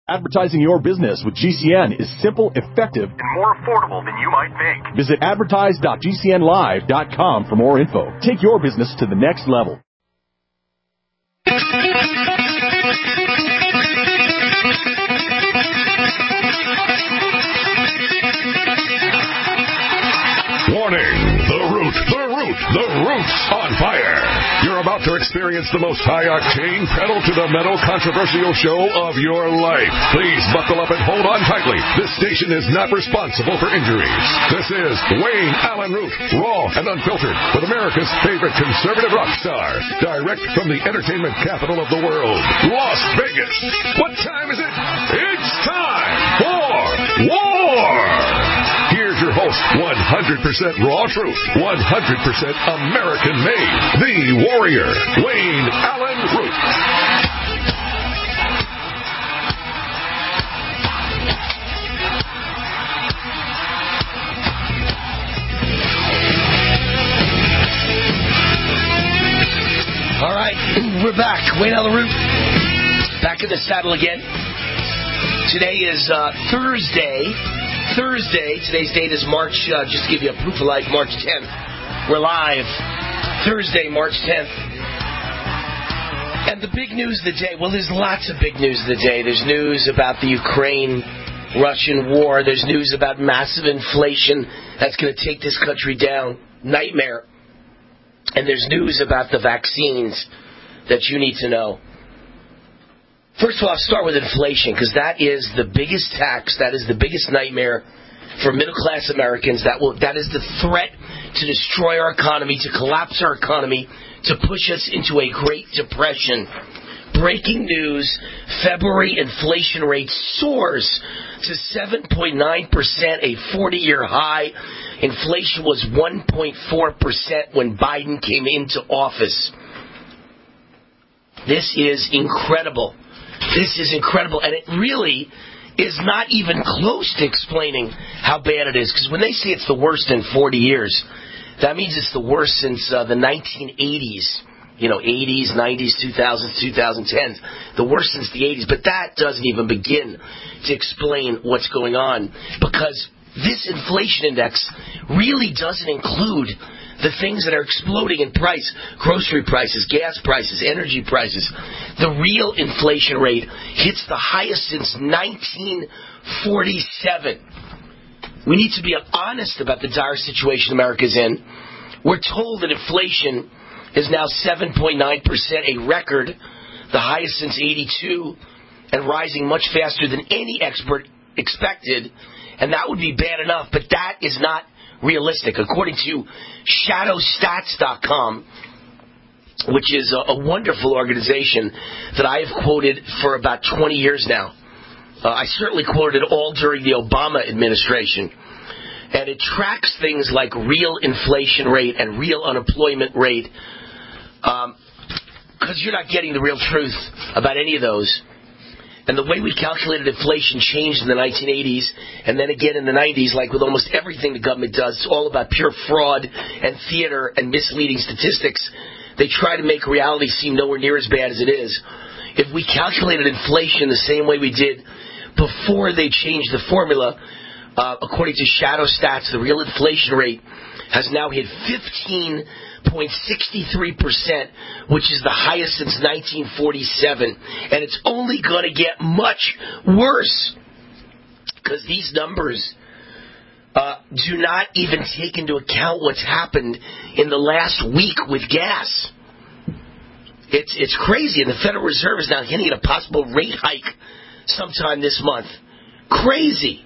Advertising your business with GCN is simple, effective, and more affordable than you might think. Visit advertise.gcnlive.com for more info. Take your business to the next level. Warning! The root's on fire. You're about to experience the most high-octane, pedal-to-the-metal controversial show of your life. Please buckle up and hold on tightly. This station is not responsible for injuries. This is Wayne Allen Root, raw and unfiltered, with America's favorite conservative rock star, direct from the entertainment capital of the world, Las Vegas. What time is it? It's time for war! Here's your host, 100% raw truth, 100% American-made, the warrior, Wayne Allen Root. All right, we're back. Wayne Allen Root, back in the saddle again. Today is Thursday. Today's date is March, just to give you a proof of life, March 10th. We're live Thursday, March 10th. And the big news of the day, well, there's lots of big news of the day. There's news about the Ukraine-Russian war. There's news about massive inflation that's going to take this country down. Nightmare. And there's news about the vaccines that you need to know. First of all, I'll start with inflation, because that is the biggest tax, that is the biggest nightmare for middle-class Americans. That is the threat to destroy our economy, to collapse our economy, to push us into a Great Depression. Breaking news, February inflation rate soars to 7.9%, a 40-year high. Inflation was 1.4% when Biden came into office. This is incredible. This is incredible, and it really is not even close to explaining how bad it is. Because when they say it's the worst in 40 years, that means it's the worst since the 1980s. 80s, 90s, 2000s, 2010s. The worst since the 80s. But that doesn't even begin to explain what's going on. Because this inflation index really doesn't include the things that are exploding in price. Grocery prices, gas prices, energy prices. The real inflation rate hits the highest since 1947. We need to be honest about the dire situation America's in. We're told that inflation is now 7.9%, a record, the highest since 82, and rising much faster than any expert expected. And that would be bad enough, but that is not realistic. According to shadowstats.com, which is a wonderful organization that I have quoted for about 20 years now. I certainly quoted it all during the Obama administration. And it tracks things like real inflation rate and real unemployment rate, because you're not getting the real truth about any of those. And the way we calculated inflation changed in the 1980s, and then again in the 90s, like with almost everything the government does. It's all about pure fraud and theater and misleading statistics. They try to make reality seem nowhere near as bad as it is. If we calculated inflation the same way we did before they changed the formula, according to Shadow Stats, the real inflation rate has now hit 15.63%, which is the highest since 1947. And it's only going to get much worse, because these numbers do not even take into account what's happened in the last week with gas. It's crazy, and the Federal Reserve is now hinting at a possible rate hike sometime this month. Crazy.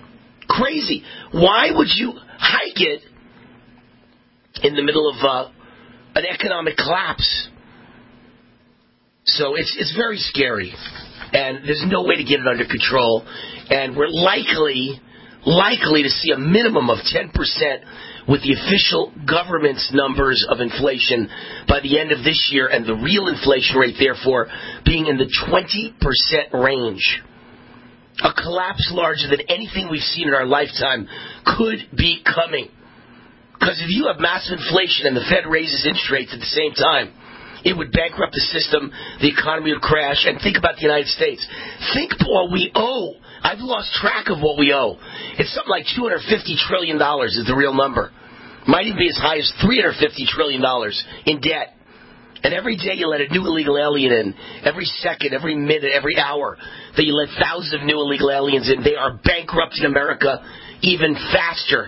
Why would you hike it in the middle of an economic collapse? So it's very scary, and there's no way to get it under control. And we're likely to see a minimum of 10% with the official government's numbers of inflation by the end of this year, and the real inflation rate, therefore, being in the 20% range. A collapse larger than anything we've seen in our lifetime could be coming. Because if you have massive inflation and the Fed raises interest rates at the same time, It would bankrupt the system. The economy would crash. And think about the United States. Think what we owe. I've lost track of what we owe. It's something like $250 trillion is the real number. Might even be as high as $350 trillion in debt. And every day you let a new illegal alien in. Every second, every minute, every hour that you let thousands of new illegal aliens in, they are bankrupting America even faster.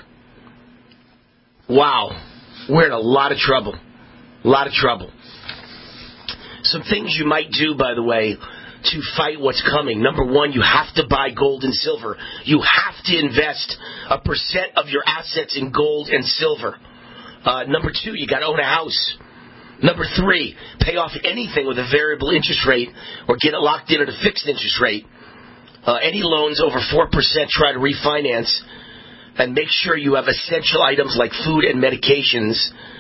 Wow. We're in a lot of trouble. A lot of trouble. Some things you might do, by the way, to fight what's coming. Number one, you have to buy gold and silver. You have to invest 1% of your assets in gold and silver. Number two, you got to own a house. Number three, pay off anything with a variable interest rate or get it locked in at a fixed interest rate. Any loans over 4%, try to refinance. And make sure you have essential items like food and medications.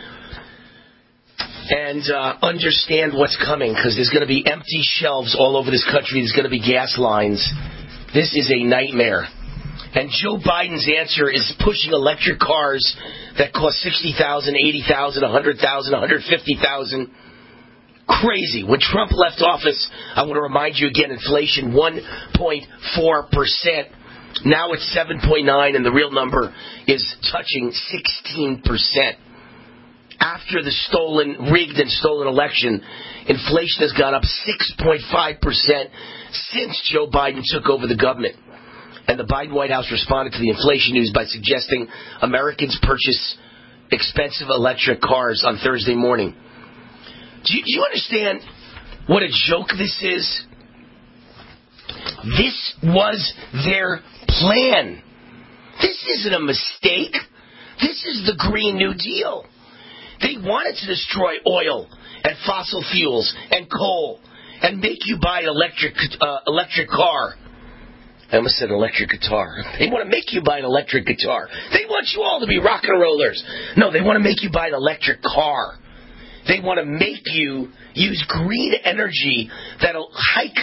And understand what's coming, because there's going to be empty shelves all over this country. There's going to be gas lines. This is a nightmare. And Joe Biden's answer is pushing electric cars that cost $60,000, $80,000, $100,000, $150,000. Crazy. When Trump left office, I want to remind you again, inflation 1.4%. Now it's 7.9%, and the real number is touching 16%. After the rigged and stolen election, inflation has gone up 6.5% since Joe Biden took over the government. And the Biden White House responded to the inflation news by suggesting Americans purchase expensive electric cars on Thursday morning. Do you understand what a joke this is? This was their plan. This isn't a mistake. This is the Green New Deal. They wanted to destroy oil and fossil fuels and coal and make you buy an electric car. I almost said electric guitar. They want to make you buy an electric guitar. They want you all to be rock and rollers. No, they want to make you buy an electric car. They want to make you use green energy that'll hike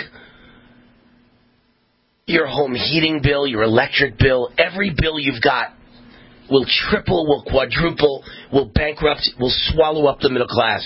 your home heating bill, your electric bill, every bill you've got will triple, will quadruple, will bankrupt, will swallow up the middle class.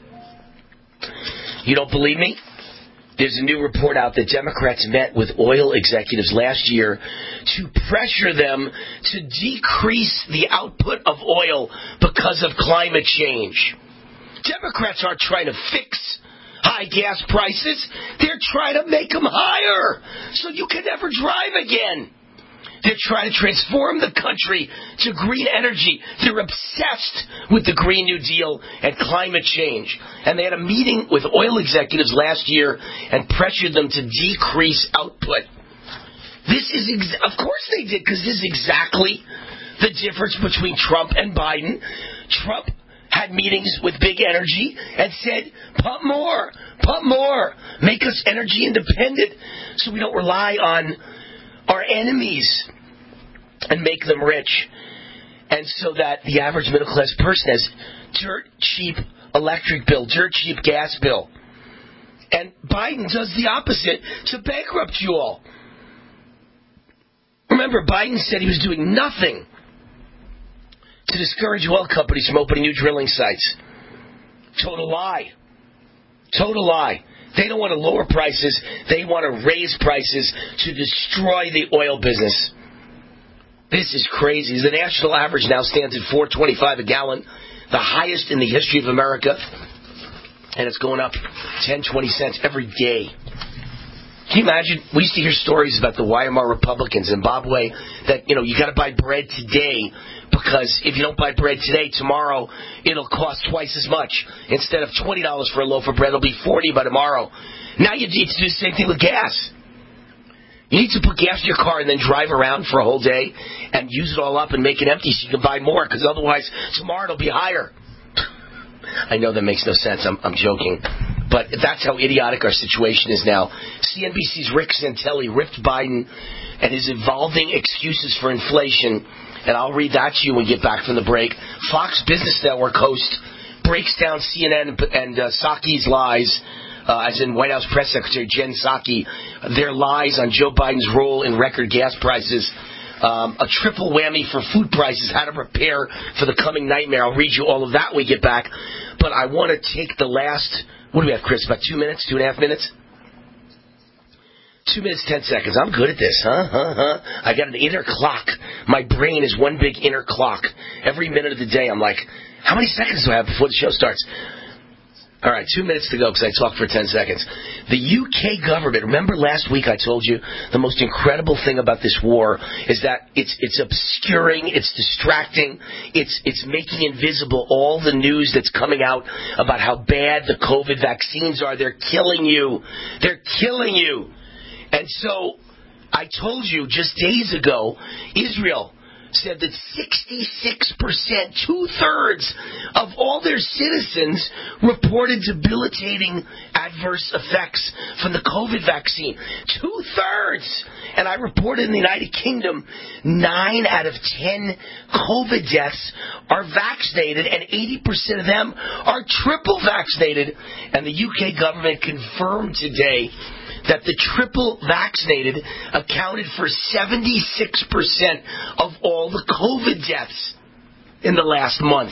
You don't believe me? There's a new report out that Democrats met with oil executives last year to pressure them to decrease the output of oil because of climate change. Democrats aren't trying to fix high gas prices. They're trying to make them higher so you can never drive again. They're trying to transform the country to green energy. They're obsessed with the Green New Deal and climate change. And they had a meeting with oil executives last year and pressured them to decrease output. This is, of course they did, because this is exactly the difference between Trump and Biden. Trump had meetings with big energy and said, pump more, make us energy independent so we don't rely on our enemies and make them rich. And so that the average middle class person has dirt cheap electric bill, dirt cheap gas bill. And Biden does the opposite to bankrupt you all. Remember, Biden said he was doing nothing to discourage oil companies from opening new drilling sites. Total lie. Total lie. They don't want to lower prices. They want to raise prices to destroy the oil business. This is crazy. The national average now stands at $4.25 a gallon, the highest in the history of America, and it's going up 10, 20 cents every day. Can you imagine? We used to hear stories about the Weimar Republic in Zimbabwe that, you got to buy bread today because if you don't buy bread today, tomorrow it'll cost twice as much. Instead of $20 for a loaf of bread, it'll be $40 by tomorrow. Now you need to do the same thing with gas. You need to put gas in your car and then drive around for a whole day and use it all up and make it empty so you can buy more, because otherwise tomorrow it'll be higher. I know that makes no sense. I'm joking. But that's how idiotic our situation is now. CNBC's Rick Santelli ripped Biden and his evolving excuses for inflation. And I'll read that to you when we get back from the break. Fox Business Network host breaks down CNN and Psaki's lies, as in White House Press Secretary Jen Psaki, their lies on Joe Biden's role in record gas prices. A triple whammy for food prices, how to prepare for the coming nightmare. I'll read you all of that when we get back. but I want to take the last, what do we have, Chris, about 2 minutes, 2.5 minutes? 2 minutes, 10 seconds. I'm good at this, huh? I got an inner clock. My brain is one big inner clock. Every minute of the day, I'm like, how many seconds do I have before the show starts? All right, 2 minutes to go because I talked for 10 seconds. The UK government, remember last week I told you the most incredible thing about this war is that it's obscuring, it's distracting, it's making invisible all the news that's coming out about how bad the COVID vaccines are. They're killing you. They're killing you. And so I told you just days ago, Israel said that 66%, two-thirds of all their citizens reported debilitating adverse effects from the COVID vaccine. Two-thirds! And I reported in the United Kingdom, 9 out of 10 COVID deaths are vaccinated, and 80% of them are triple vaccinated. And the UK government confirmed today that the triple vaccinated accounted for 76% of all the COVID deaths in the last month.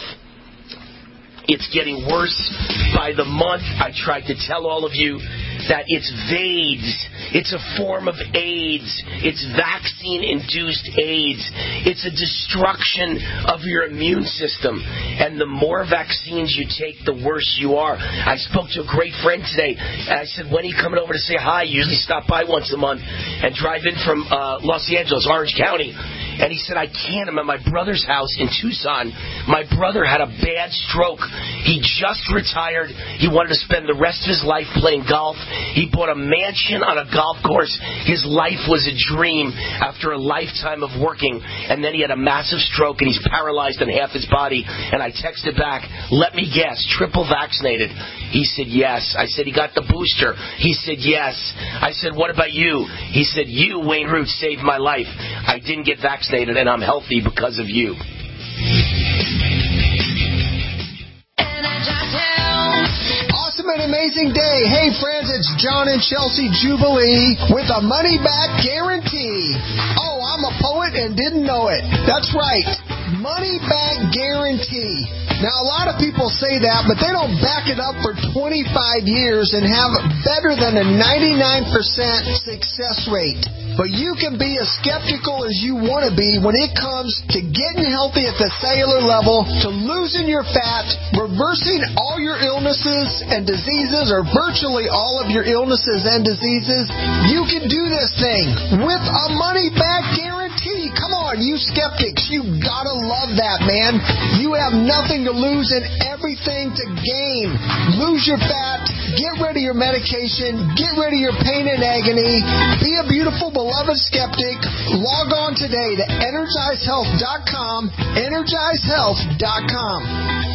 It's getting worse by the month. I tried to tell all of you that it's VAIDS. It's a form of AIDS. It's vaccine-induced AIDS. It's a destruction of your immune system. And the more vaccines you take, the worse you are. I spoke to a great friend today, and I said, when are you coming over to say hi? You usually stop by once a month and drive in from Los Angeles, Orange County. And he said, I can't. I'm at my brother's house in Tucson. My brother had a bad stroke. He just retired. He wanted to spend the rest of his life playing golf. He bought a mansion on a golf course. His life was a dream after a lifetime of working. And then he had a massive stroke, and he's paralyzed on half his body. And I texted back, let me guess, triple vaccinated. He said, yes. I said, he got the booster. He said, yes. I said, what about you? He said, you, Wayne Root, saved my life. I didn't get vaccinated, and I'm healthy because of you. Awesome and amazing day. Hey, friends, it's John and Chelsea Jubilee with a money-back guarantee. Oh, I'm a poet and didn't know it. That's right. Money-back guarantee. Now, a lot of people say that, but they don't back it up for 25 years and have better than a 99% success rate. But you can be as skeptical as you want to be when it comes to getting healthy at the cellular level, to losing your fat, reversing all your illnesses and diseases, or virtually all of your illnesses and diseases. You can do this thing with a money-back guarantee. Come on, you skeptics. You gotta love that, man. You have nothing to lose and everything to gain. Lose your fat. Get rid of your medication. Get rid of your pain and agony. Be a beautiful, beloved skeptic. Log on today to EnergizeHealth.com. EnergizeHealth.com.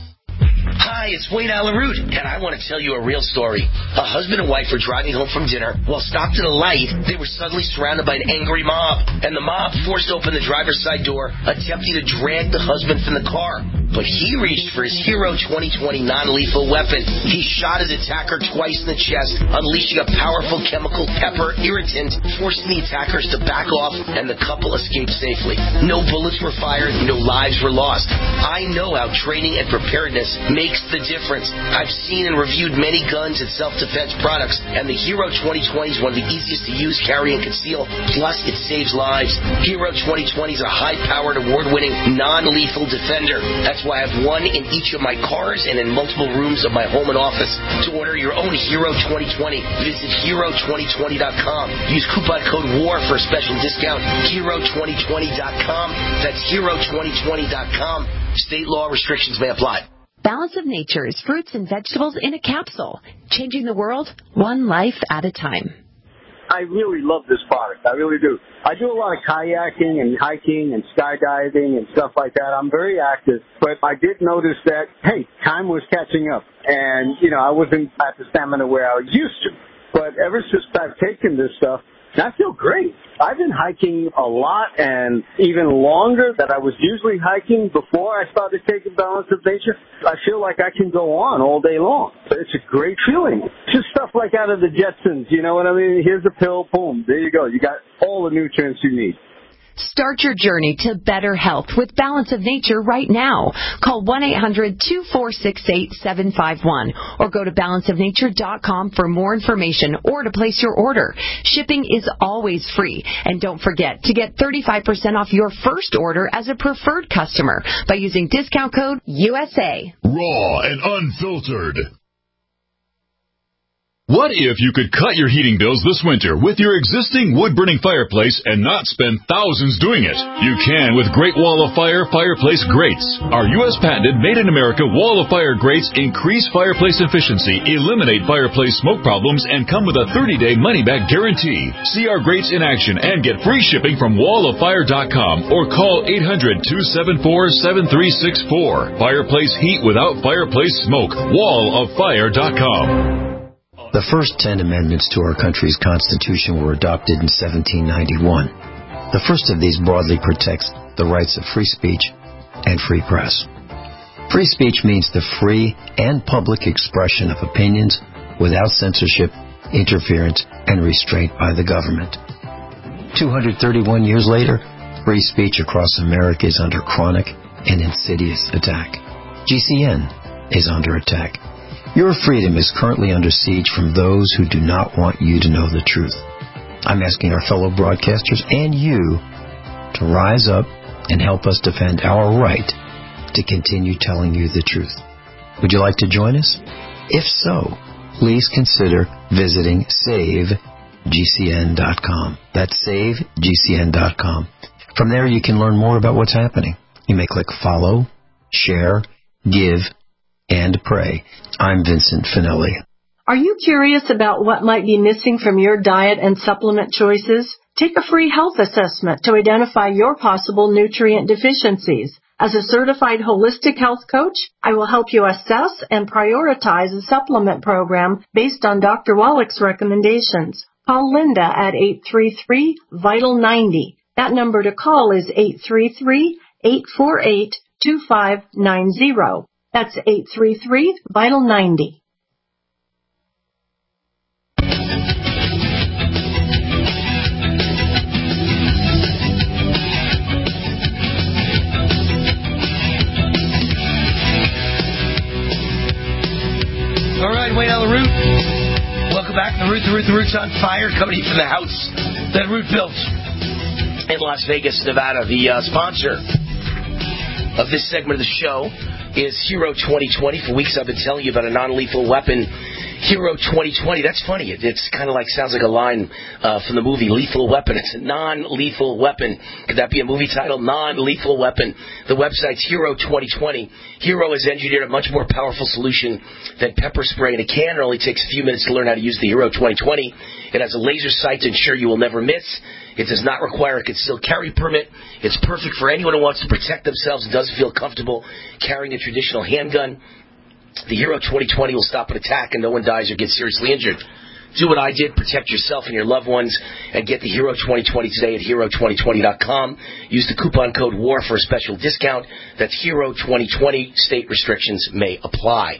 Hi, it's Wayne Allen Root, and I want to tell you a real story. A husband and wife were driving home from dinner. While stopped at a light, they were suddenly surrounded by an angry mob, and the mob forced open the driver's side door, attempting to drag the husband from the car. But he reached for his Hero 2020 non-lethal weapon. He shot his attacker twice in the chest, unleashing a powerful chemical pepper irritant, forcing the attackers to back off, and the couple escaped safely. No bullets were fired, no lives were lost. I know how training and preparedness makes the difference. I've seen and reviewed many guns and self-defense products, and the Hero 2020 is one of the easiest to use, carry, and conceal. Plus, it saves lives. Hero 2020 is a high-powered, award-winning, non-lethal defender. That's why I have one in each of my cars and in multiple rooms of my home and office. To order your own Hero 2020, visit Hero2020.com. Use coupon code WAR for a special discount. Hero2020.com. That's Hero2020.com. State law restrictions may apply. Balance of Nature's fruits and vegetables in a capsule, changing the world one life at a time. I really love this product. I really do. I do a lot of kayaking and hiking and skydiving and stuff like that. I'm very active, but I did notice that, hey, time was catching up. And, I wasn't at the stamina where I used to. But ever since I've taken this stuff, I feel great. I've been hiking a lot and even longer than I was usually hiking before I started taking Balance of Nature. I feel like I can go on all day long. It's a great feeling. It's just stuff like out of the Jetsons, you know what I mean? Here's a pill, boom, there you go. You got all the nutrients you need. Start your journey to better health with Balance of Nature right now. Call 1-800-246-8751 or go to balanceofnature.com for more information or to place your order. Shipping is always free. And don't forget to get 35% off your first order as a preferred customer by using discount code USA. Raw and unfiltered. What if you could cut your heating bills this winter with your existing wood-burning fireplace and not spend thousands doing it? You can with Great Wall of Fire fireplace grates. Our U.S. patented made-in-America Wall of Fire grates increase fireplace efficiency, eliminate fireplace smoke problems, and come with a 30-day money-back guarantee. See our grates in action and get free shipping from walloffire.com or call 800-274-7364. Fireplace heat without fireplace smoke. walloffire.com. The first 10 amendments to our country's Constitution were adopted in 1791. The first of these broadly protects the rights of free speech and free press. Free speech means the free and public expression of opinions without censorship, interference, and restraint by the government. 231 years later, free speech across America is under chronic and insidious attack. GCN is under attack. Your freedom is currently under siege from those who do not want you to know the truth. I'm asking our fellow broadcasters and you to rise up and help us defend our right to continue telling you the truth. Would you like to join us? If so, please consider visiting SaveGCN.com. That's SaveGCN.com. From there, you can learn more about what's happening. You may click follow, share, give, and pray. I'm Vincent Finelli. Are you curious about what might be missing from your diet and supplement choices? Take a free health assessment to identify your possible nutrient deficiencies. As a certified holistic health coach, I will help you assess and prioritize a supplement program based on Dr. Wallach's recommendations. Call Linda at 833-VITAL-90. That number to call is 833-848-2590. That's 833-VITAL-90. All right, Wayne on the Root. Welcome back. The Root's on fire, coming in from the house that Root built in Las Vegas, Nevada. The sponsor of this segment of the show is Hero 2020. For weeks I've been telling you about a non-lethal weapon, Hero 2020. That's funny. It's kind of like, sounds like a line from the movie Lethal Weapon. It's a non-lethal weapon. Could that be a movie title? Non-lethal weapon. The website's Hero 2020. Hero has engineered a much more powerful solution than pepper spray in a can. It only takes a few minutes to learn how to use the Hero 2020. It has a laser sight to ensure you will never miss. It does not require a concealed carry permit. It's perfect for anyone who wants to protect themselves and doesn't feel comfortable carrying a traditional handgun. The Hero 2020 will stop an attack and no one dies or gets seriously injured. Do what I did. Protect yourself and your loved ones and get the Hero 2020 today at Hero2020.com. Use the coupon code WAR for a special discount. That's Hero 2020. State restrictions may apply.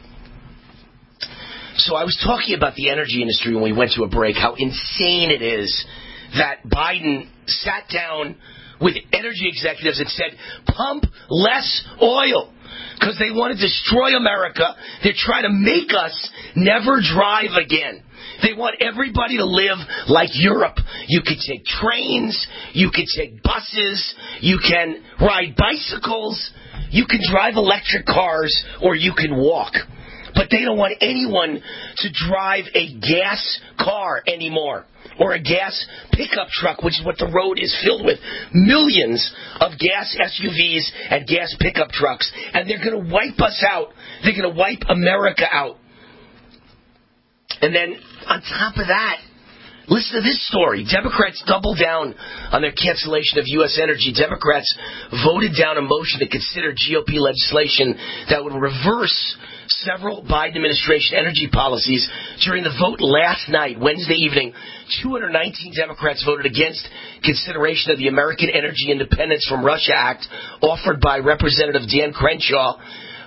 So I was talking about the energy industry when we went to a break, how insane it is that Biden sat down with energy executives and said, pump less oil because they want to destroy America. They're trying to make us never drive again. They want everybody to live like Europe. You can take trains, you can take buses, you can ride bicycles, you can drive electric cars, or you can walk. But they don't want anyone to drive a gas car anymore, or a gas pickup truck, which is what the road is filled with. Millions of gas SUVs and gas pickup trucks. And they're going to wipe us out. They're going to wipe America out. And then on top of that, listen to this story. Democrats doubled down on their cancellation of U.S. energy. Democrats voted down a motion to consider GOP legislation that would reverse several Biden administration energy policies. During the vote last night, Wednesday evening, 219 Democrats voted against consideration of the American Energy Independence from Russia Act offered by Representative Dan Crenshaw.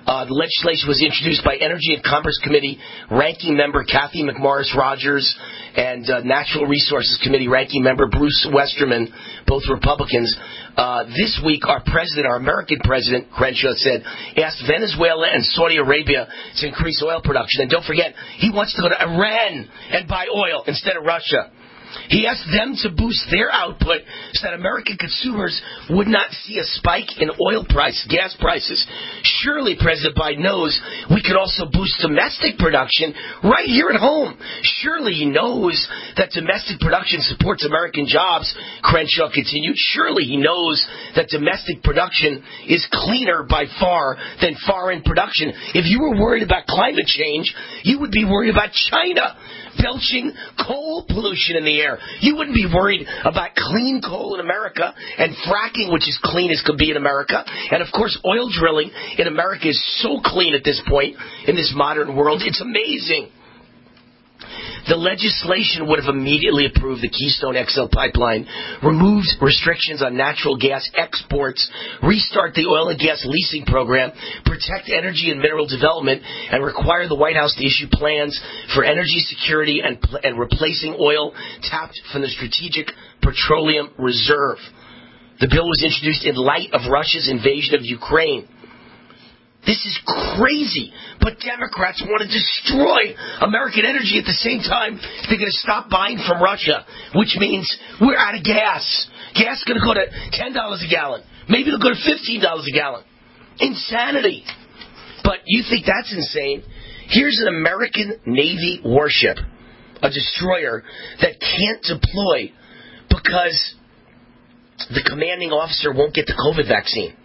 The legislation was introduced by Energy and Commerce Committee Ranking Member Kathy McMorris Rogers and Natural Resources Committee Ranking Member Bruce Westerman, both Republicans. This week, our American president, Crenshaw said, asked Venezuela and Saudi Arabia to increase oil production. And don't forget, he wants to go to Iran and buy oil instead of Russia. He asked them to boost their output so that American consumers would not see a spike in gas prices. Surely President Biden knows we could also boost domestic production right here at home. Surely he knows that domestic production supports American jobs, Crenshaw continued. Surely he knows that domestic production is cleaner by far than foreign production. If you were worried about climate change, you would be worried about China belching coal pollution in the air. You wouldn't be worried about clean coal in America and fracking, which is clean as could be in America. And, of course, oil drilling in America is so clean at this point in this modern world. It's amazing. The legislation would have immediately approved the Keystone XL pipeline, removed restrictions on natural gas exports, restart the oil and gas leasing program, protect energy and mineral development, and require the White House to issue plans for energy security and replacing oil tapped from the Strategic Petroleum Reserve. The bill was introduced in light of Russia's invasion of Ukraine. This is crazy, but Democrats want to destroy American energy at the same time. They're going to stop buying from Russia, which means we're out of gas. Gas is going to go to $10 a gallon. Maybe it'll go to $15 a gallon. Insanity. But you think that's insane? Here's an American Navy warship, a destroyer, that can't deploy because the commanding officer won't get the COVID vaccine.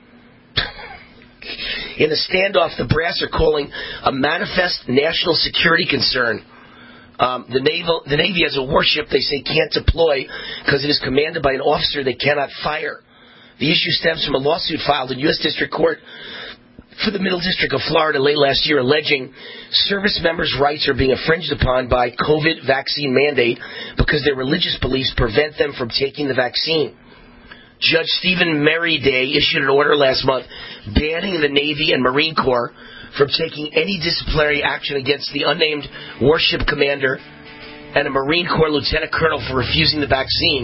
In a standoff, the brass are calling a manifest national security concern. The Navy has a warship they say can't deploy because it is commanded by an officer they cannot fire. The issue stems from a lawsuit filed in U.S. District Court for the Middle District of Florida late last year, alleging service members' rights are being infringed upon by COVID vaccine mandate because their religious beliefs prevent them from taking the vaccine. Judge Stephen Merriday issued an order last month banning the Navy and Marine Corps from taking any disciplinary action against the unnamed warship commander and a Marine Corps lieutenant colonel for refusing the vaccine.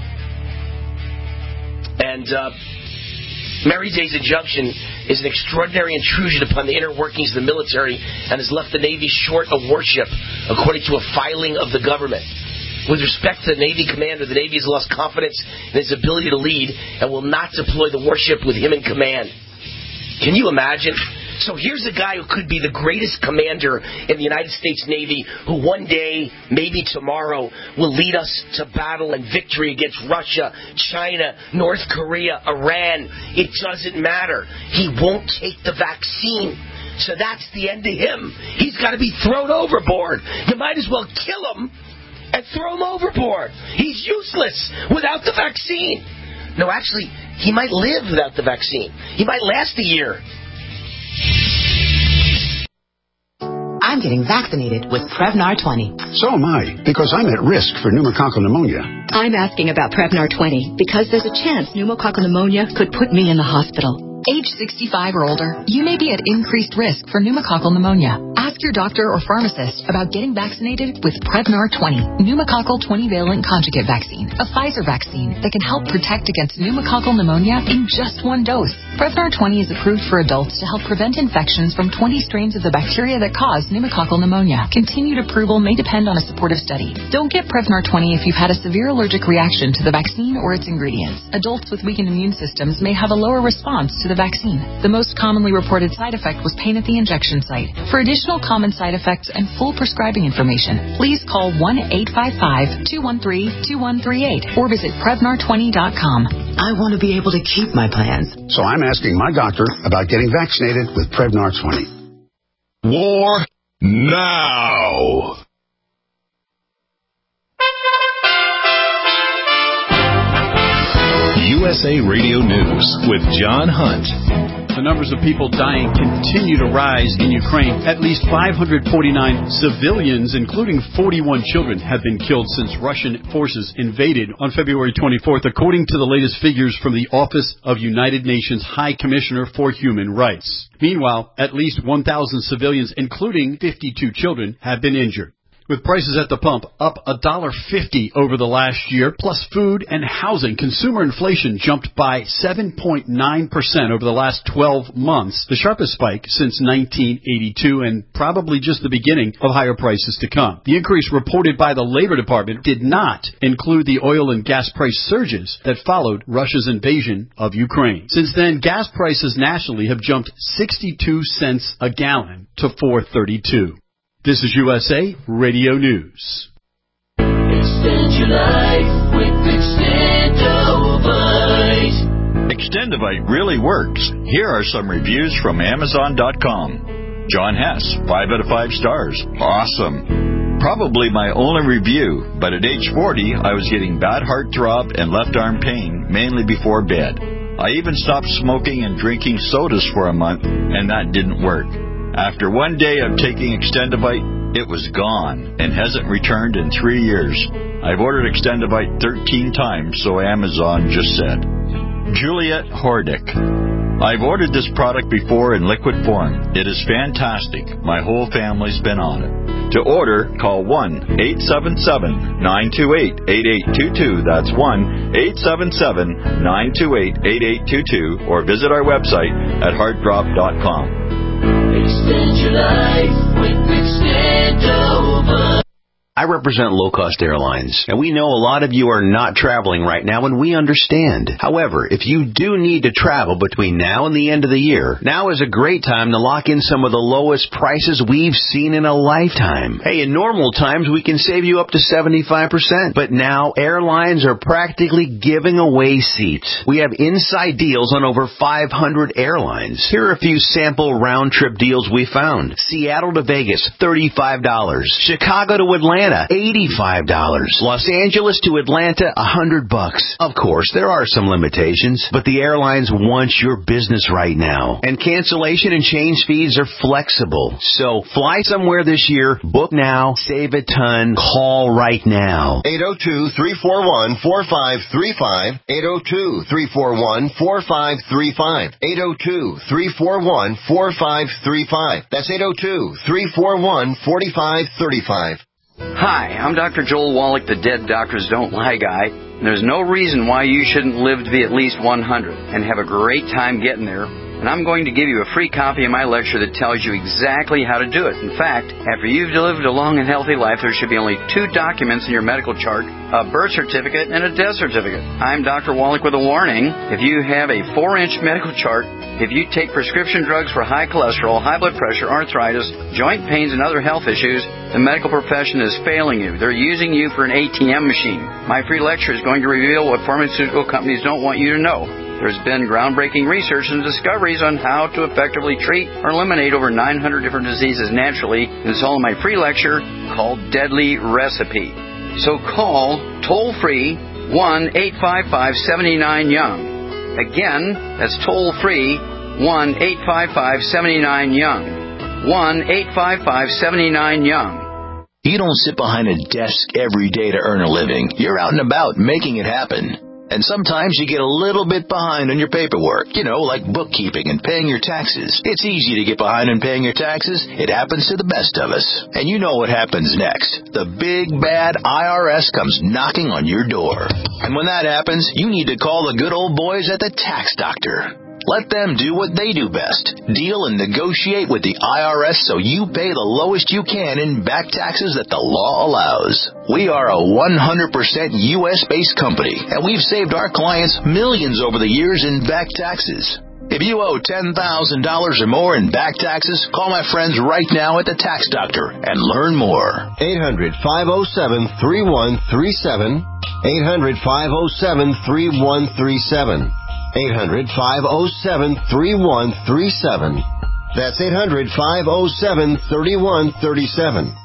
And Merriday's injunction is an extraordinary intrusion upon the inner workings of the military and has left the Navy short a warship, according to a filing of the government. With respect to the Navy commander, the Navy has lost confidence in his ability to lead and will not deploy the warship with him in command. Can you imagine? So here's a guy who could be the greatest commander in the United States Navy, who one day, maybe tomorrow, will lead us to battle and victory against Russia, China, North Korea, Iran. It doesn't matter. He won't take the vaccine. So that's the end of him. He's got to be thrown overboard. You might as well kill him and throw him overboard. He's useless without the vaccine. No, actually, he might live without the vaccine. He might last a year. I'm getting vaccinated with Prevnar 20. So am I, because I'm at risk for pneumococcal pneumonia. I'm asking about Prevnar 20 because there's a chance pneumococcal pneumonia could put me in the hospital. Age 65 or older, you may be at increased risk for pneumococcal pneumonia. Ask your doctor or pharmacist about getting vaccinated with Prevnar 20, pneumococcal 20-valent conjugate vaccine, a Pfizer vaccine that can help protect against pneumococcal pneumonia in just one dose. Prevnar 20 is approved for adults to help prevent infections from 20 strains of the bacteria that cause pneumococcal pneumonia. Continued approval may depend on a supportive study. Don't get Prevnar 20 if you've had a severe allergic reaction to the vaccine or its ingredients. Adults with weakened immune systems may have a lower response to the vaccine. The most commonly reported side effect was pain at the injection site. For additional common side effects and full prescribing information, please call 1-855-213-2138 or visit Prevnar20.com. I want to be able to keep my plans. So I'm asking my doctor about getting vaccinated with Prevnar 20. War now. USA Radio News with John Hunt. The numbers of people dying continue to rise in Ukraine. At least 549 civilians, including 41 children, have been killed since Russian forces invaded on February 24th, according to the latest figures from the Office of United Nations High Commissioner for Human Rights. Meanwhile, at least 1,000 civilians, including 52 children, have been injured. With prices at the pump up $1.50 over the last year, plus food and housing, consumer inflation jumped by 7.9% over the last 12 months, the sharpest spike since 1982 and probably just the beginning of higher prices to come. The increase reported by the Labor Department did not include the oil and gas price surges that followed Russia's invasion of Ukraine. Since then, gas prices nationally have jumped 62 cents a gallon to $4.32. This is USA Radio News. Extend your life with Extendovite. Extendovite really works. Here are some reviews from Amazon.com. John Hess, 5 out of 5 stars. Awesome. Probably my only review, but at age 40, I was getting bad heartthrob and left arm pain, mainly before bed. I even stopped smoking and drinking sodas for a month, and that didn't work. After one day of taking Extendovite, it was gone and hasn't returned in 3 years. I've ordered Extendovite 13 times, so Amazon just said. Juliet Hordick. I've ordered this product before in liquid form. It is fantastic. My whole family's been on it. To order, call 1-877-928-8822. That's 1-877-928-8822. Or visit our website at heartdrop.com. Extend your life with Extendovite. I represent Low Cost Airlines, and we know a lot of you are not traveling right now, and we understand. However, if you do need to travel between now and the end of the year, now is a great time to lock in some of the lowest prices we've seen in a lifetime. Hey, in normal times, we can save you up to 75%, but now airlines are practically giving away seats. We have inside deals on over 500 airlines. Here are a few sample round-trip deals we found. Seattle to Vegas, $35. Chicago to Atlanta, $85. Los Angeles to Atlanta, $100. Of course, there are some limitations, but the airlines want your business right now. And cancellation and change fees are flexible. So fly somewhere this year, book now, save a ton, call right now. 802-341-4535. 802-341-4535. 802-341-4535. That's 802-341-4535. Hi, I'm Dr. Joel Wallach, the Dead Doctors Don't Lie guy. And there's no reason why you shouldn't live to be at least 100 and have a great time getting there. And I'm going to give you a free copy of my lecture that tells you exactly how to do it. In fact, after you've lived a long and healthy life, there should be only 2 documents in your medical chart, a birth certificate and a death certificate. I'm Dr. Wallach with a warning. If you have a 4-inch medical chart, if you take prescription drugs for high cholesterol, high blood pressure, arthritis, joint pains, and other health issues, the medical profession is failing you. They're using you for an ATM machine. My free lecture is going to reveal what pharmaceutical companies don't want you to know. There's been groundbreaking research and discoveries on how to effectively treat or eliminate over 900 different diseases naturally. It's all in my free lecture called Deadly Recipe. So call toll-free 1-855-79-YOUNG. Again, that's toll-free 1-855-79-YOUNG. 1-855-79-YOUNG. You don't sit behind a desk every day to earn a living. You're out and about making it happen. And sometimes you get a little bit behind on your paperwork, like bookkeeping and paying your taxes. It's easy to get behind on paying your taxes. It happens to the best of us. And you know what happens next. The big, bad IRS comes knocking on your door. And when that happens, you need to call the good old boys at the Tax Doctor. Let them do what they do best. Deal and negotiate with the IRS so you pay the lowest you can in back taxes that the law allows. We are a 100% U.S.-based company, and we've saved our clients millions over the years in back taxes. If you owe $10,000 or more in back taxes, call my friends right now at the Tax Doctor and learn more. 800-507-3137. 800-507-3137. 800-507-3137. That's 800-507-3137.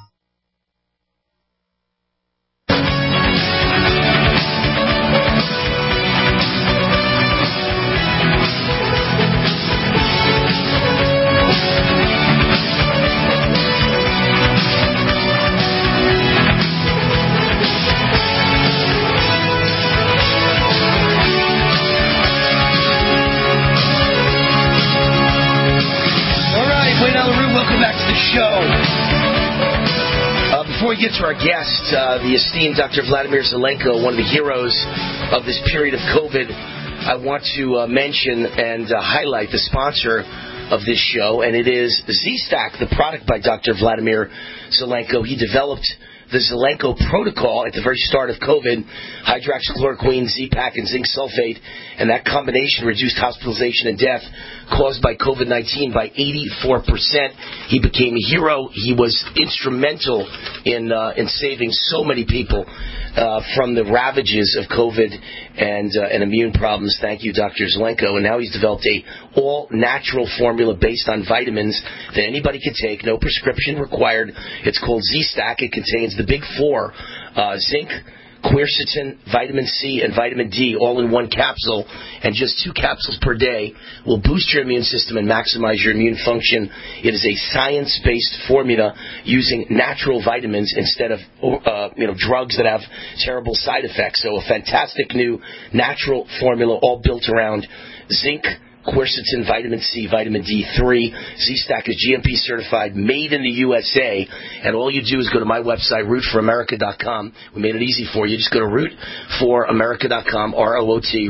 Before we get to our guest, the esteemed Dr. Vladimir Zelenko, one of the heroes of this period of COVID, I want to mention and highlight the sponsor of this show, and it is Z-Stack, the product by Dr. Vladimir Zelenko. He developed the Zelenko protocol at the very start of COVID, hydroxychloroquine, Z-Pak, and zinc sulfate, and that combination reduced hospitalization and death caused by COVID-19 by 84%. He became a hero. He was instrumental in saving so many people from the ravages of COVID and immune problems. Thank you, Dr. Zelenko. And now he's developed a all-natural formula based on vitamins that anybody can take, no prescription required. It's called Z-Stack. It contains the big four, zinc, quercetin, vitamin C, and vitamin D all in one capsule, and just 2 capsules per day will boost your immune system and maximize your immune function. It is a science-based formula using natural vitamins instead of drugs that have terrible side effects. So a fantastic new natural formula all built around zinc, quercetin, vitamin C, vitamin D3. Z-Stack is GMP certified, made in the USA, and all you do is go to my website, rootforamerica.com. We made it easy for you. Just go to rootforamerica.com, R-O-O-T,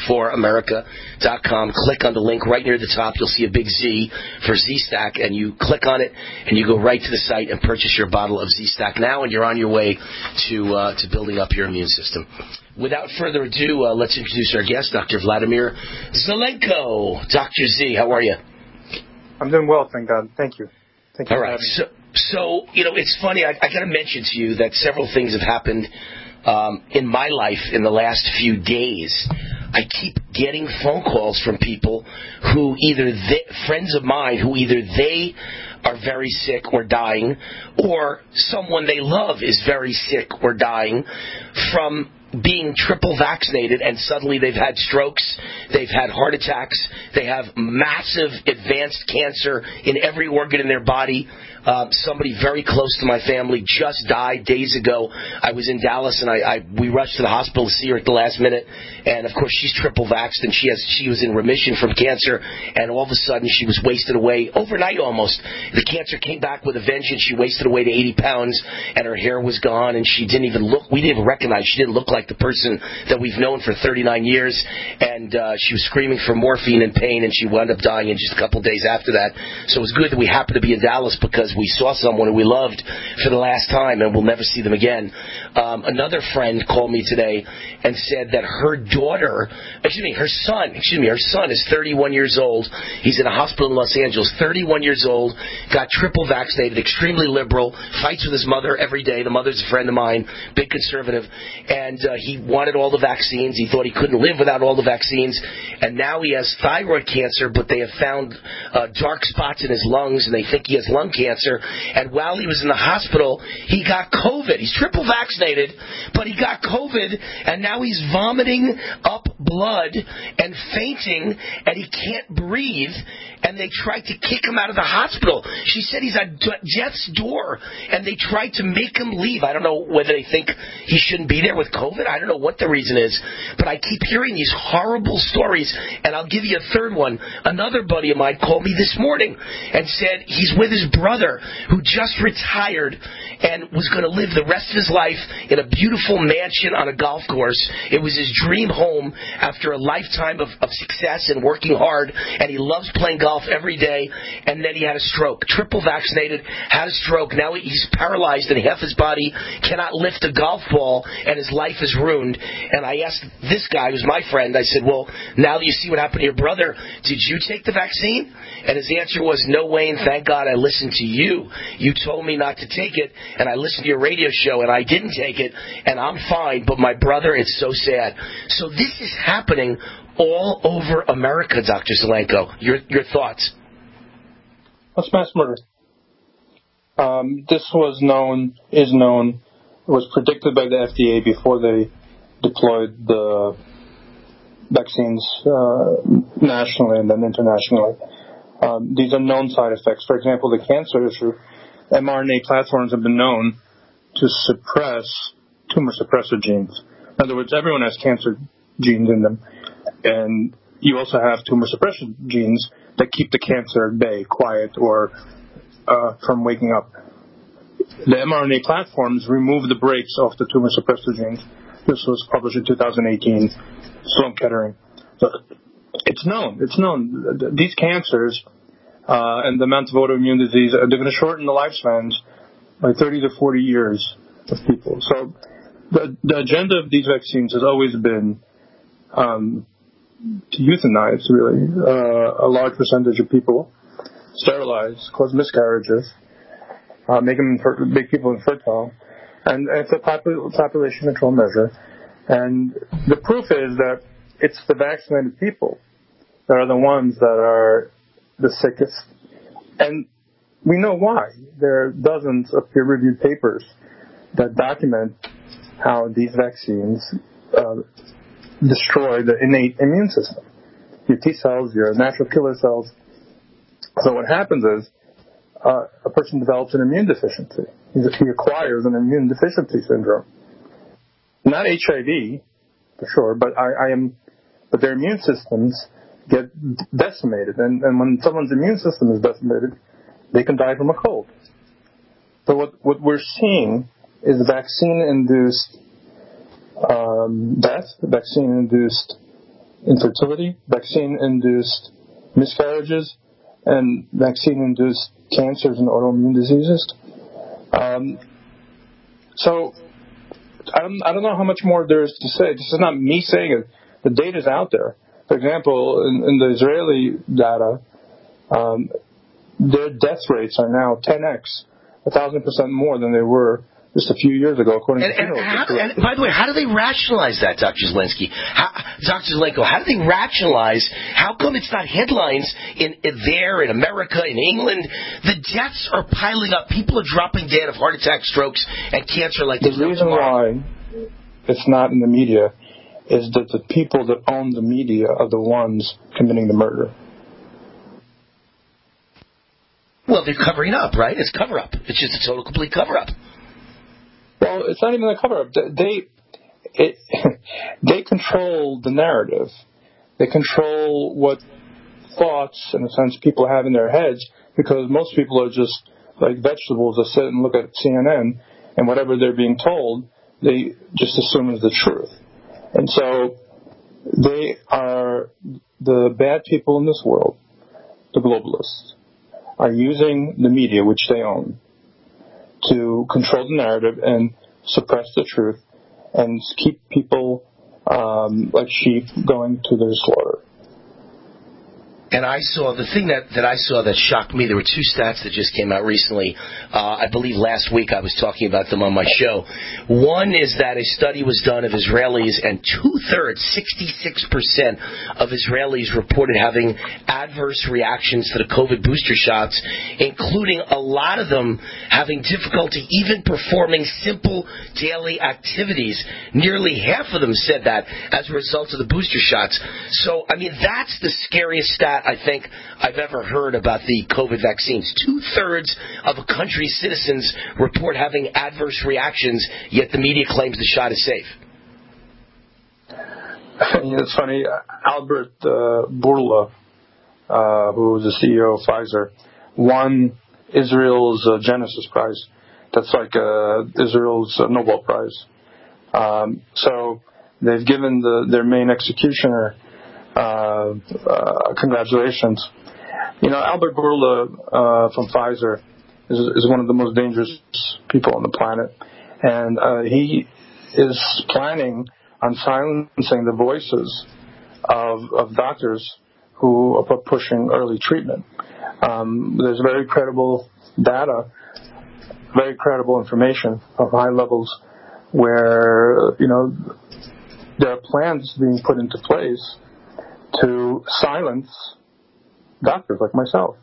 rootforamerica.com. Click on the link right near the top. You'll see a big Z for Z-Stack, and you click on it, and you go right to the site and purchase your bottle of Z-Stack now, and you're on your way to building up your immune system. Without further ado, let's introduce our guest, Dr. Vladimir Zelenko. Dr. Z, how are you? I'm doing well, thank God. Thank you. Thank you. All right. So it's funny. I got to mention to you that several things have happened in my life in the last few days. I keep getting phone calls from people who friends of mine who either they are very sick or dying, or someone they love is very sick or dying from being triple vaccinated, and suddenly they've had strokes, they've had heart attacks, they have massive advanced cancer in every organ in their body. Somebody very close to my family just died days ago. I was in Dallas, and we rushed to the hospital to see her at the last minute. And, of course, she's triple vaxxed, and she was in remission from cancer. And all of a sudden, she was wasted away overnight almost. The cancer came back with a vengeance. She wasted away to 80 pounds, and her hair was gone, and she didn't even look. We didn't even recognize. She didn't look like the person that we've known for 39 years. And she was screaming for morphine and pain, and she wound up dying in just a couple days after that. So it was good that we happened to be in Dallas because we saw someone who we loved for the last time, and we'll never see them again. Another friend called me today and said that her son is 31 years old. He's in a hospital in Los Angeles, 31 years old, got triple vaccinated, extremely liberal, fights with his mother every day. The mother's a friend of mine, big conservative, and he wanted all the vaccines. He thought he couldn't live without all the vaccines, and now he has thyroid cancer, but they have found dark spots in his lungs, and they think he has lung cancer. And while he was in the hospital, he got COVID. He's triple vaccinated, but he got COVID, and now he's vomiting up blood and fainting, and he can't breathe, and they tried to kick him out of the hospital. She said he's at death's door, and they tried to make him leave. I don't know whether they think he shouldn't be there with COVID. I don't know what the reason is, but I keep hearing these horrible stories, and I'll give you a third one. Another buddy of mine called me this morning and said he's with his brother who just retired and was going to live the rest of his life in a beautiful mansion on a golf course. It was his dream home after a lifetime of success and working hard, and he loves playing golf every day, and then he had a stroke. Triple vaccinated, had a stroke. Now he's paralyzed in half his body, cannot lift a golf ball, and his life is ruined. And I asked this guy, who's my friend, I said, well, now that you see what happened to your brother, did you take the vaccine? And his answer was, no, Wayne, thank God I listened to you. You told me not to take it, and I listened to your radio show, and I didn't take it, and I'm fine, but my brother, it's so sad. So this is happening all over America, Dr. Zelenko. Your thoughts? That's mass murder. This was known, was predicted by the FDA before they deployed the vaccines nationally and then internationally. These are known side effects. For example, the cancer issue, mRNA platforms have been known to suppress tumor suppressor genes. In other words, everyone has cancer genes in them. And you also have tumor suppression genes that keep the cancer at bay, quiet, or from waking up. the mRNA platforms remove the brakes off the tumor suppressor genes. This was published in 2018, Sloan Kettering. So it's known. These cancers and the amount of autoimmune disease, they're going to shorten the lifespans by 30 to 40 years of people. So the agenda of these vaccines has always been to euthanize, really, a large percentage of people, sterilize, cause miscarriages, make people infertile, and it's a population control measure. And the proof is that it's the vaccinated people that are the ones that are the sickest. And we know why. There are dozens of peer-reviewed papers that document how these vaccines destroy the innate immune system, your T cells, your natural killer cells. So what happens is a person develops an immune deficiency. He acquires an immune deficiency syndrome. Not HIV, for sure, but but their immune systems get decimated. And when someone's immune system is decimated, they can die from a cold. So what we're seeing is vaccine-induced death, vaccine-induced infertility, vaccine-induced miscarriages, and vaccine-induced cancers and autoimmune diseases. So I don't know how much more there is to say. This is not me saying it. The data's out there. For example, in the Israeli data, their death rates are now 10x, 1,000% more than they were just a few years ago, according to and by the way, how do they rationalize that, Dr. Zelenko? How do they rationalize? How come it's not headlines in America, in England? The deaths are piling up. People are dropping dead of heart attack, strokes, and cancer like there's no tomorrow. The reason why it's not in the media is that the people that own the media are the ones committing the murder. Well, they're covering up, right? It's cover-up. It's just a total, complete cover-up. Well, it's not even a cover-up. They control the narrative. They control what thoughts, in a sense, people have in their heads, because most people are just like vegetables that sit and look at CNN, and whatever they're being told, they just assume is the truth. And so they are the bad people in this world, the globalists, are using the media, which they own, to control the narrative and suppress the truth and keep people like sheep going to their slaughter. And I saw the thing that I saw that shocked me. There were two stats that just came out recently. I believe last week I was talking about them on my show. One is that a study was done of Israelis, and 2/3, 66% of Israelis reported having adverse reactions to the COVID booster shots, including a lot of them having difficulty even performing simple daily activities. Nearly half of them said that as a result of the booster shots. So, I mean, that's the scariest stat I think I've ever heard about the COVID vaccines. 2/3 of a country's citizens report having adverse reactions, yet the media claims the shot is safe. It's funny. Albert Bourla, who was the CEO of Pfizer, won Israel's Genesis Prize. That's like Israel's Nobel Prize. So they've given their main executioner congratulations. Albert Bourla from Pfizer is one of the most dangerous people on the planet, and he is planning on silencing the voices of doctors who are pushing early treatment. There's very credible data, very credible information of high levels where there are plans being put into place to silence doctors like myself.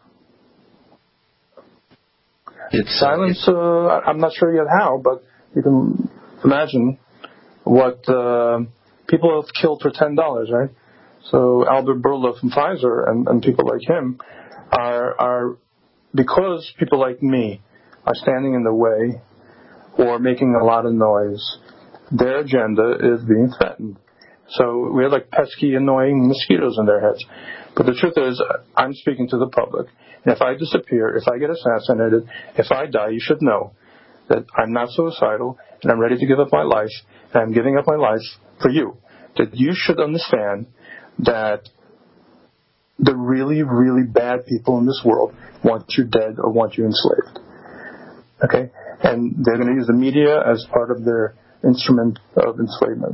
I'm not sure yet how, but you can imagine what people have killed for $10, right? So Albert Bourla from Pfizer and people like him are because people like me are standing in the way or making a lot of noise, their agenda is being threatened. So we have like pesky, annoying mosquitoes in their heads. But the truth is, I'm speaking to the public. And if I disappear, if I get assassinated, if I die, you should know that I'm not suicidal and I'm ready to give up my life, and I'm giving up my life for you, that you should understand that the really, really bad people in this world want you dead or want you enslaved. Okay? And they're going to use the media as part of their instrument of enslavement.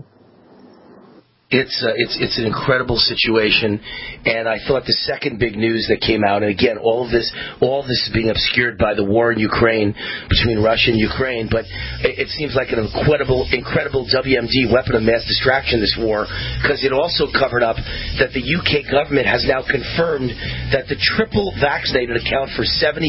It's an incredible situation, and I thought the second big news that came out, and again, all of this is being obscured by the war in Ukraine, between Russia and Ukraine, but it seems like an incredible WMD, weapon of mass distraction, this war, because it also covered up that the UK government has now confirmed that the triple vaccinated account for 76%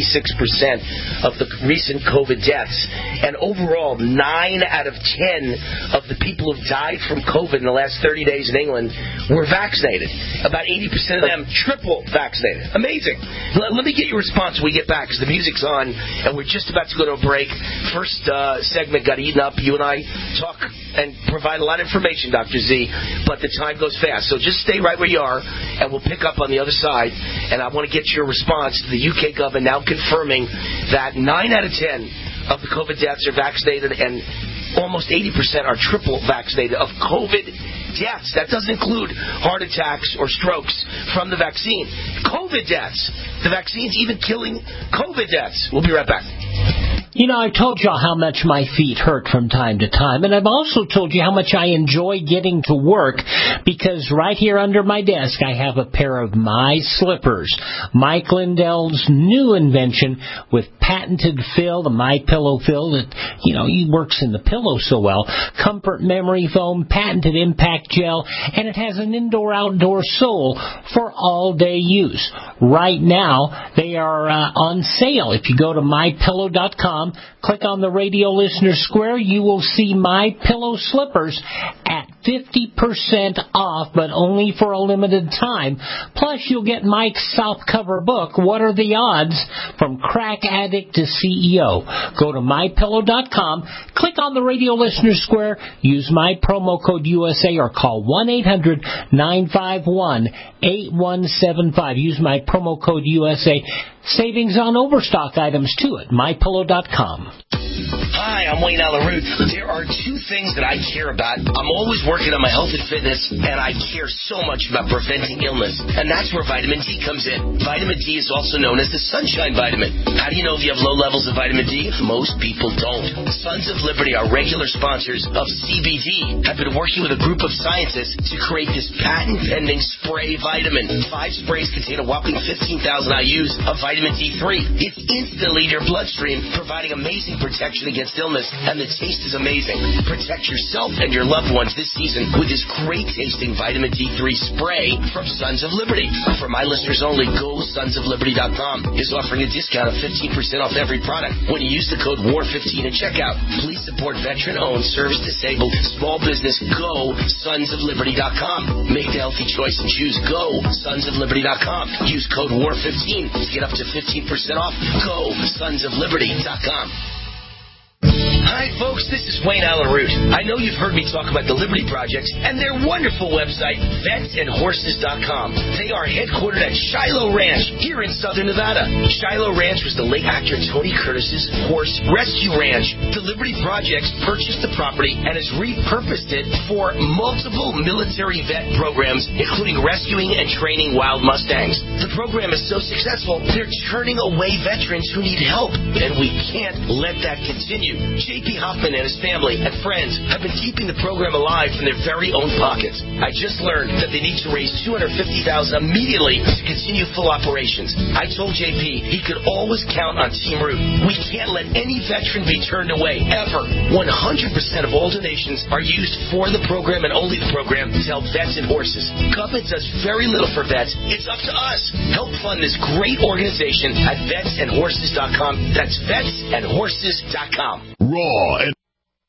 of the recent COVID deaths, and overall 9 out of 10 of the people who've died from COVID in the last 30 days in England were vaccinated. About 80% of them triple vaccinated. Amazing. Let me get your response when we get back, because the music's on, and we're just about to go to a break. First segment got eaten up. You and I talk and provide a lot of information, Dr. Z, but the time goes fast. So just stay right where you are, and we'll pick up on the other side. And I want to get your response to the UK government now confirming that 9 out of 10 of the COVID deaths are vaccinated, and almost 80% are triple vaccinated of COVID deaths. That doesn't include heart attacks or strokes from the vaccine. COVID deaths. The vaccine's even killing COVID deaths. We'll be right back. You know, I've told you how much my feet hurt from time to time, and I've also told you how much I enjoy getting to work, because right here under my desk I have a pair of My Slippers, Mike Lindell's new invention with patented fill, the My Pillow fill that, he works in the pillow so well, comfort memory foam, patented impact gel, and it has an indoor-outdoor sole for all-day use. Right now, they are on sale. If you go to mypillow.com, click on the radio listener square, you will see My Pillow slippers at 50% off, but only for a limited time. Plus, you'll get Mike's softcover book, What Are the Odds? From Crack Addict to CEO. Go to mypillow.com, click on the radio listener square, use my promo code USA, or call 1-800-951-8175. Use my promo code USA. Savings on overstock items, too, at mypillow.com. Hi, I'm Wayne Allyn Root. There are two things that I care about. I'm always working on my health and fitness, and I care so much about preventing illness. And that's where vitamin D comes in. Vitamin D is also known as the sunshine vitamin. How do you know if you have low levels of vitamin D? Most people don't. Sons of Liberty, our regular sponsors of CBD, have been working with a group of scientists to create this patent-pending spray vitamin. 5 sprays contain a whopping 15,000 IUs of vitamin D3. It's instantly in your bloodstream, providing amazing protection against illness, and the taste is amazing. Protect yourself and your loved ones this season with this great-tasting vitamin D3 spray from Sons of Liberty. For my listeners only, GoSonsOfLiberty.com is offering a discount of 15% off every product when you use the code WAR15 at checkout. Please support veteran-owned, service-disabled, small business. GoSonsOfLiberty.com. Make the healthy choice and choose GoSonsOfLiberty.com. Use code WAR15 to get up to 15% off. GoSonsOfLiberty.com. Hi, folks. This is Wayne Allyn Root. I know you've heard me talk about the Liberty Projects and their wonderful website, VetsAndHorses.com. They are headquartered at Shiloh Ranch here in southern Nevada. Shiloh Ranch was the late actor Tony Curtis's horse rescue ranch. The Liberty Projects purchased the property and has repurposed it for multiple military vet programs, including rescuing and training wild Mustangs. The program is so successful, they're turning away veterans who need help, and we can't let that continue. J.P. Hoffman and his family and friends have been keeping the program alive from their very own pockets. I just learned that they need to raise $250,000 immediately to continue full operations. I told J.P. he could always count on Team Root. We can't let any veteran be turned away, ever. 100% of all donations are used for the program and only the program to help vets and horses. Government does very little for vets. It's up to us. Help fund this great organization at VetsAndHorses.com. That's VetsAndHorses.com. Raw and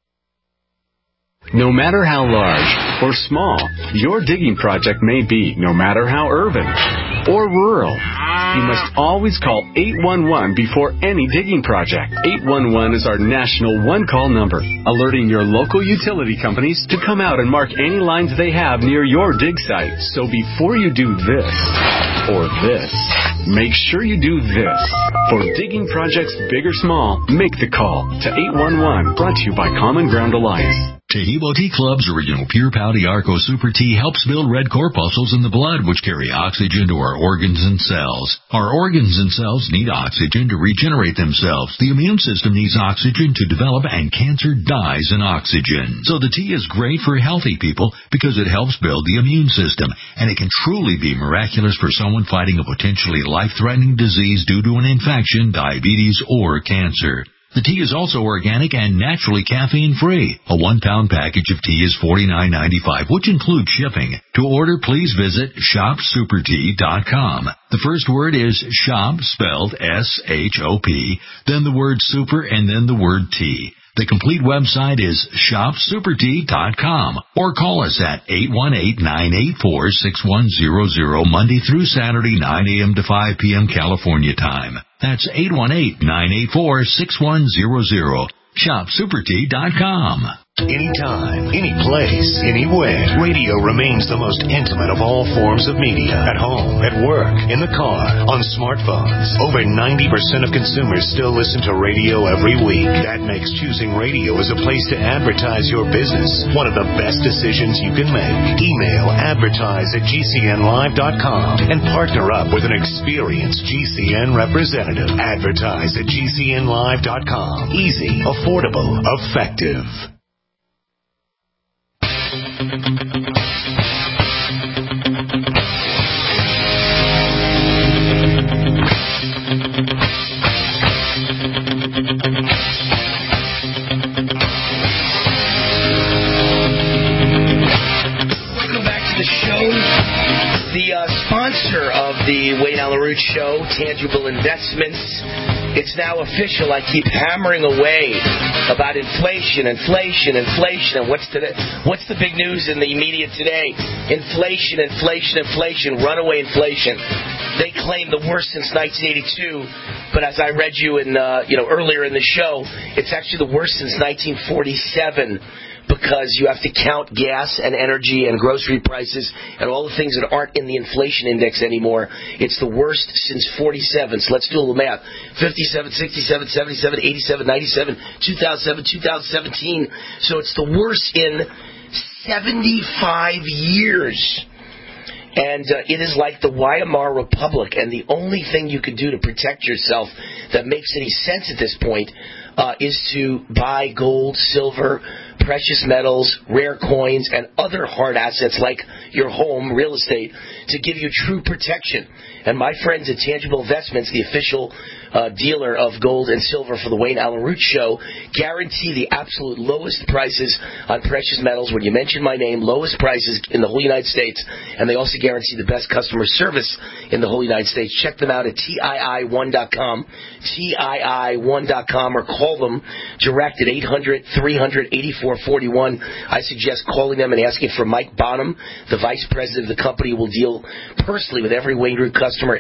no matter how large or small your digging project may be, no matter how urban or rural, You must always call 811 before any digging project. 811 is our national one-call number, alerting your local utility companies to come out and mark any lines they have near your dig site. So before you do this or this, make sure you do this. For digging projects big or small, make the call to 811. Brought to you by Common Ground Alliance. Taheebo Tea Club's original Pure Pouty Arco Super Tea helps build red corpuscles in the blood, which carry oxygen to our organs and cells. Our organs and cells need oxygen to regenerate themselves. The immune system needs oxygen to develop, and cancer dies in oxygen. So the tea is great for healthy people because it helps build the immune system, and it can truly be miraculous for someone fighting a potentially life-threatening disease due to an infection, diabetes, or cancer. The tea is also organic and naturally caffeine-free. A 1-pound package of tea is $49.95, which includes shipping. To order, please visit shopsupertea.com. The first word is shop, spelled S-H-O-P, then the word super, and then the word tea. The complete website is shopsupertea.com, or call us at 818-984-6100 Monday through Saturday, 9 a.m. to 5 p.m. California time. That's 818-984-6100. shopsupertea.com. Anytime, any place, anywhere. Radio remains the most intimate of all forms of media. At home, at work, in the car, on smartphones. Over 90% of consumers still listen to radio every week. That makes choosing radio as a place to advertise your business one of the best decisions you can make. Email advertise@gcnlive.com and partner up with an experienced GCN representative. Advertise at gcnlive.com. Easy, affordable, effective. Welcome back to the show. The sponsor of the Wayne Allyn Root Show, Tangible Investments. It's now official. I keep hammering away about inflation, and what's the big news in the media today? Inflation, runaway inflation. They claim the worst since 1982, but as I read you in earlier in the show, it's actually the worst since 1947. Because you have to count gas and energy and grocery prices and all the things that aren't in the inflation index anymore. It's the worst since 47. So let's do a little math. 57, 67, 77, 87, 97, 2007, 2017. So it's the worst in 75 years. And it is like the Weimar Republic. And the only thing you can do to protect yourself that makes any sense at this point is to buy gold, silver, precious metals, rare coins, and other hard assets like your home, real estate, to give you true protection. And my friends at Tangible Investments, the official dealer of gold and silver for the Wayne Allyn Root Show, guarantee the absolute lowest prices on precious metals. When you mention my name, lowest prices in the whole United States, and they also guarantee the best customer service in the whole United States. Check them out at TII1.com, TII1.com, or call them direct at 800-300-8441. I suggest calling them and asking for Mike Bonham, the vice president of the company, who will deal personally with every Wayne Root customer.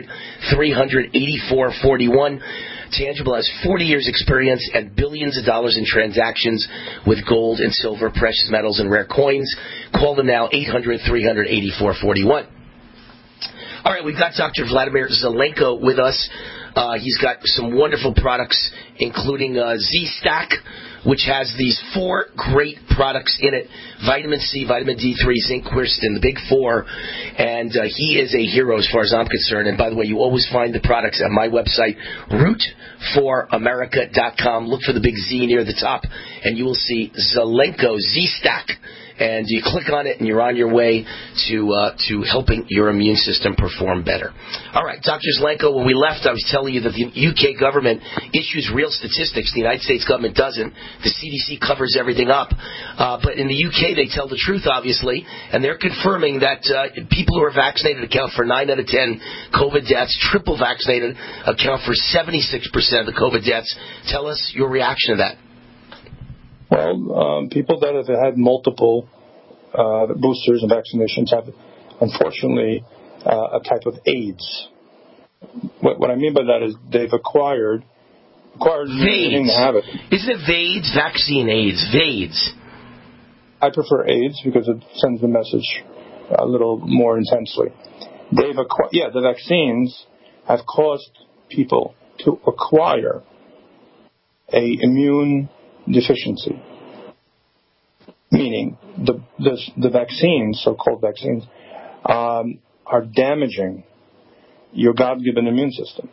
800-300-8441. Tangible has 40 years experience and billions of dollars in transactions with gold and silver, precious metals, and rare coins. Call them now, 800-300-8441. All right, we've got Dr. Vladimir Zelenko with us. He's got some wonderful products, including Z-Stack, which has these 4 great products in it: vitamin C, vitamin D3, zinc, quercetin, the big 4. And he is a hero as far as I'm concerned. And by the way, you always find the products at my website, root4america.com. Look for the big Z near the top, and you will see Zelenko Z-Stack. And you click on it, and you're on your way to helping your immune system perform better. All right, Dr. Zelenko, when we left, I was telling you that the UK government issues real statistics. The United States government doesn't. The CDC covers everything up. But in the UK, they tell the truth, obviously, and they're confirming that people who are vaccinated account for 9 out of 10 COVID deaths. Triple vaccinated account for 76% of the COVID deaths. Tell us your reaction to that. Well, people that have had multiple boosters and vaccinations have, unfortunately, a type of AIDS What I mean by that is they've acquired VAIDS. To have it. Isn't it VAIDS? Vaccine AIDS. VAIDS. I prefer AIDS because it sends the message a little more intensely. The vaccines have caused people to acquire a immune deficiency, meaning the vaccines, so-called vaccines, are damaging your God-given immune system.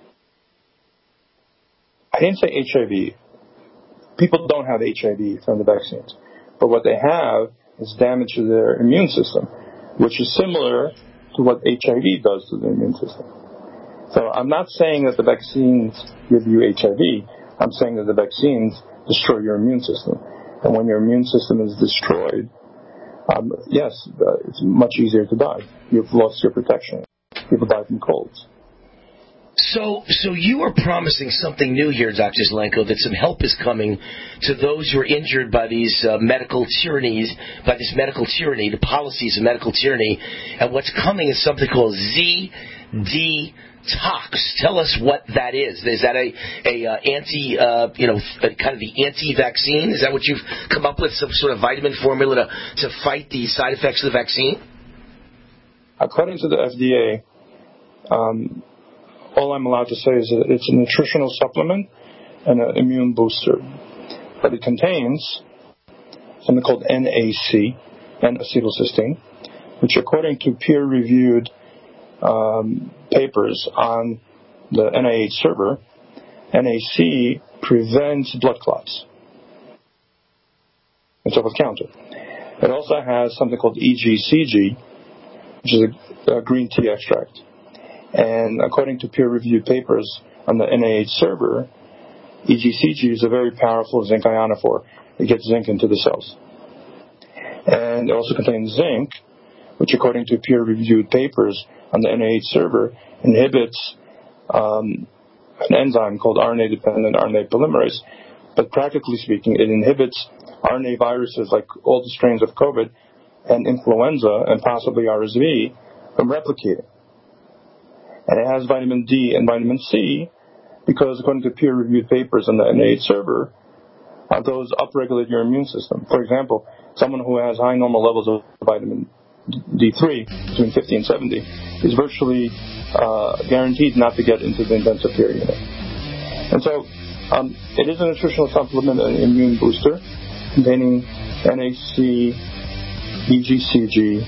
I didn't say HIV. People don't have HIV from the vaccines. But what they have is damage to their immune system, which is similar to what HIV does to the immune system. So I'm not saying that the vaccines give you HIV. I'm saying that the vaccines destroy your immune system. And when your immune system is destroyed, it's much easier to die. You've lost your protection. People die from colds. So you are promising something new here, Dr. Zelenko, that some help is coming to those who are injured by these medical tyrannies, the policies of medical tyranny, and what's coming is something called ZDtox. Tell us what that is. Is that kind of the anti-vaccine? Is that what you've come up with, some sort of vitamin formula to fight the side effects of the vaccine? According to the FDA, all I'm allowed to say is that it's a nutritional supplement and an immune booster. But it contains something called NAC, N-acetylcysteine, which according to peer-reviewed papers on the NIH server, NAC prevents blood clots. It's over-the-counter. It also has something called EGCG, which is a green tea extract. And according to peer-reviewed papers on the NIH server, EGCG is a very powerful zinc ionophore. It gets zinc into the cells. And it also contains zinc, which according to peer-reviewed papers on the NIH server, inhibits an enzyme called RNA-dependent RNA polymerase. But practically speaking, it inhibits RNA viruses like all the strains of COVID and influenza and possibly RSV from replicating. And it has vitamin D and vitamin C because according to peer-reviewed papers on the NIH server, those upregulate your immune system. For example, someone who has high normal levels of vitamin D3, between 50 and 70, is virtually guaranteed not to get into the intensive care unit. And so it is a nutritional supplement, an immune booster, containing NAC, EGCG,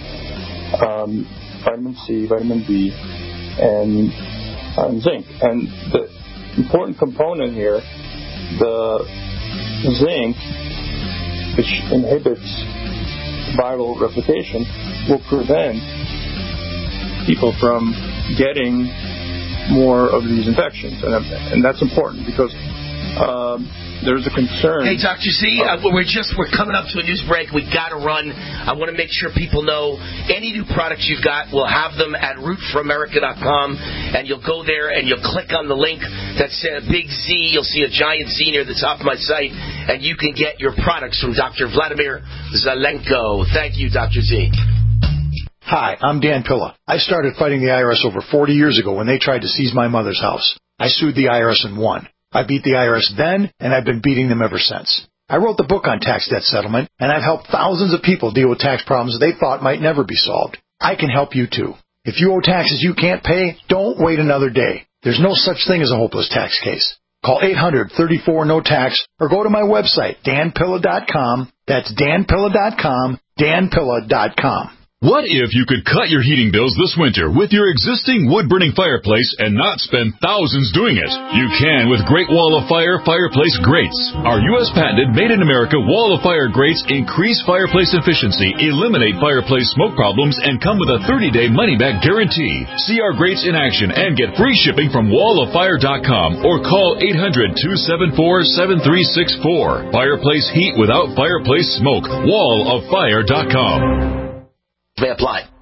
vitamin C, vitamin D, and zinc. And the important component here, the zinc, which inhibits viral replication, will prevent people from getting more of these infections. And that's important because there's a concern. Hey, Dr. Z, we're coming up to a news break. We got to run. I want to make sure people know any new products you've got, we'll have them at rootforamerica.com, and you'll go there and you'll click on the link that says Big Z. You'll see a giant Z near the top of my site, and you can get your products from Dr. Vladimir Zelenko. Thank you, Dr. Z. Hi, I'm Dan Pilla. I started fighting the IRS over 40 years ago when they tried to seize my mother's house. I sued the IRS and won. I beat the IRS then, and I've been beating them ever since. I wrote the book on tax debt settlement, and I've helped thousands of people deal with tax problems they thought might never be solved. I can help you too. If you owe taxes you can't pay, don't wait another day. There's no such thing as a hopeless tax case. Call 800-34-NO-TAX or go to my website, danpilla.com. That's danpilla.com, danpilla.com. What if you could cut your heating bills this winter with your existing wood-burning fireplace and not spend thousands doing it? You can with Great Wall of Fire fireplace grates. Our U.S. patented made-in-America Wall of Fire grates increase fireplace efficiency, eliminate fireplace smoke problems, and come with a 30-day money-back guarantee. See our grates in action and get free shipping from walloffire.com or call 800-274-7364. Fireplace heat without fireplace smoke. walloffire.com. May apply.